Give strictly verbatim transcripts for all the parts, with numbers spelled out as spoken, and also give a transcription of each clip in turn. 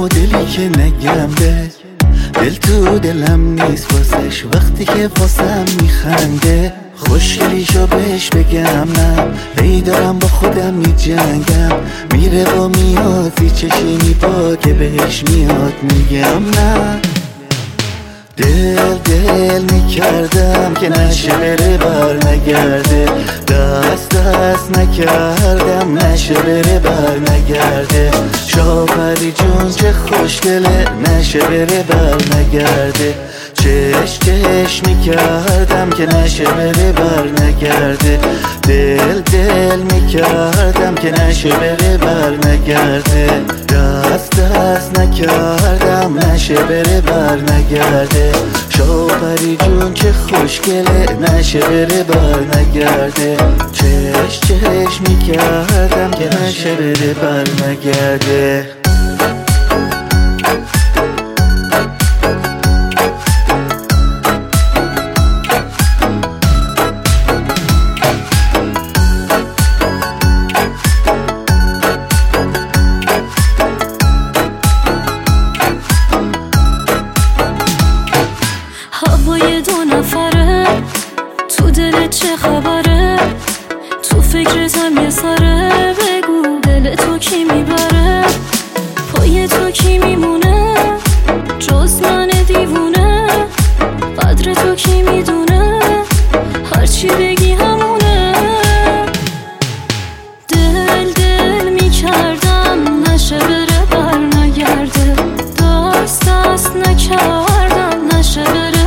مدلی که نگم به دل تو دلم نیست واسش وقتی که واسم میخنده خوشگلیشو بهش بگم نه هی دارم با خودم میجنگم میره و میاد زی چشمی با که بهش میاد میگم نه دل دل میکردم که نشه بره بر نگرده دست دست نکردم نشه بره بر نگرده شاپری جون چه خوشگله نشه بره بر نگرده چش چش میکردم که نشه بره بر نگرده دل دل میکردم که نشه بره بر نگرده دست دست نکردم نشه بره بر نگرده شاپری جون که خوشگله نشه بره بر نگرده چش چش میکردم که نشه بره بر نگرده هوای دو نفره تو دلت چه خبره تو فکرتم یه سره بگو دل تو کی میبره پای تو کی میمونه جز من دیوونه قدر تو کی میدونه هرچی بگی همونه دل دل میکردم نشه بره بر نگرده دست دست نکردم نشه بره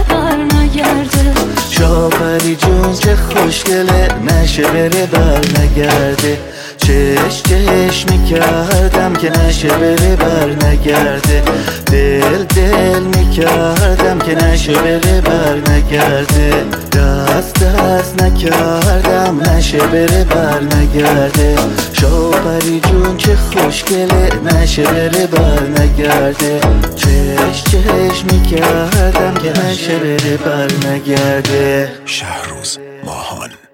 شاپری جون چه خوشگله نشه بره بر نگرده چش چش میکردم که نشه بره بر نگرده دل دل میکردم که نشه بره بر نگرده دست دست نکردم نشه بره بر نگرده شاپری جون چه خوشگله نشه بره بر نگرده چش چش میکردم که نشه بره بر نگرده شهروز ماهان.